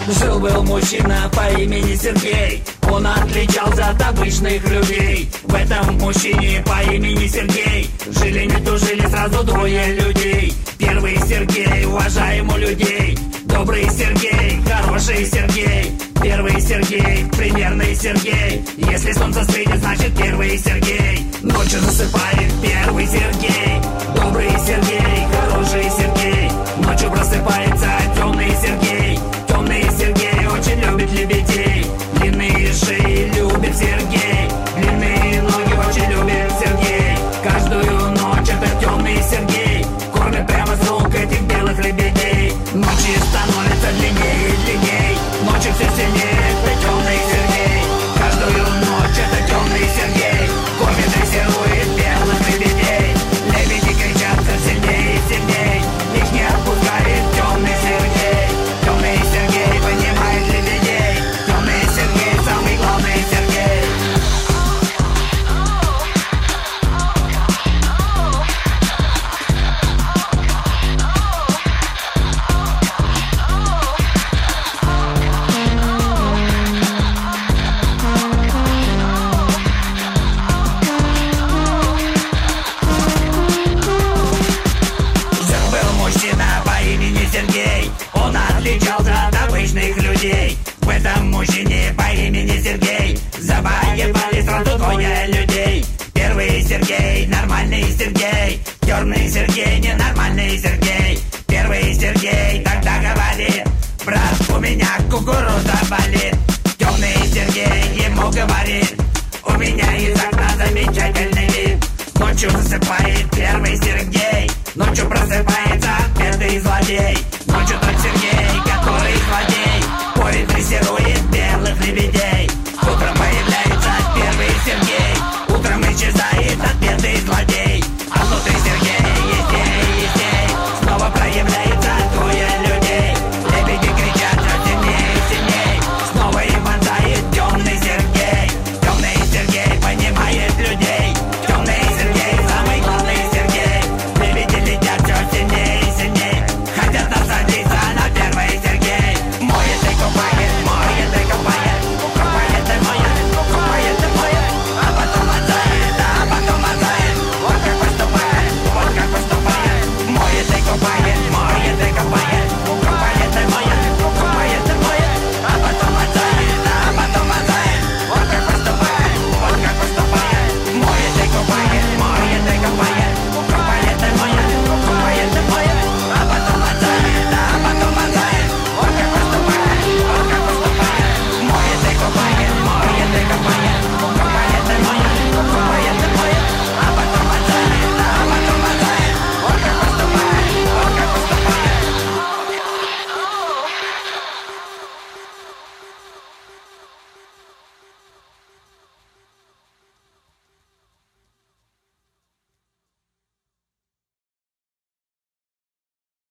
Жил-был мужчина по имени Сергей. Он отличался от обычных людей. В этом мужчине по имени Сергей жили не тужили сразу двое людей. Первый Сергей, уважаемый людей. Добрый Сергей, хороший Сергей. Первый Сергей, примерный Сергей. Если солнце светит, значит первый Сергей. Ночью засыпает первый Сергей. Добрый Сергей, хороший Сергей. Ночью просыпается темный Сергей. Темный Сергей очень любит лебедей. Длинные шеи любит Сергей. Длинные ноги очень любит Сергей. Каждую ночь это темный Сергей кормит прямо с рук этих белых лебедей. Ночи становятся длиннее и длиннее. Ночи все сильнее, это темный Сергей. Каждую ночь это темный Сергей кормит, дрессирует белых лебедей. Лебеди кричат все сильнее и сильнее. Их не отпускает темный Сергей. Темный Сергей понимает лебедей. Темный Сергей самый главный Сергей. Жил-был мужчина по имени Сергей. Он отличался от обычных людей. В этом мужчине по имени Сергей завоевали сразу двое людей. Первый Сергей, нормальный Сергей. Черный Сергей, ненормальный Сергей. Первый Сергей тогда говорит: брат, у меня кукуруза болит. Темный Сергей ему говорит: у меня из окна замечательный вид. Ночью засыпает первый Сергей. Ночью просыпается пятый злодей. Ночью тот Сергей, который злодей, порит, дрессирует белых лебедей. Утром появляется первый Сергей.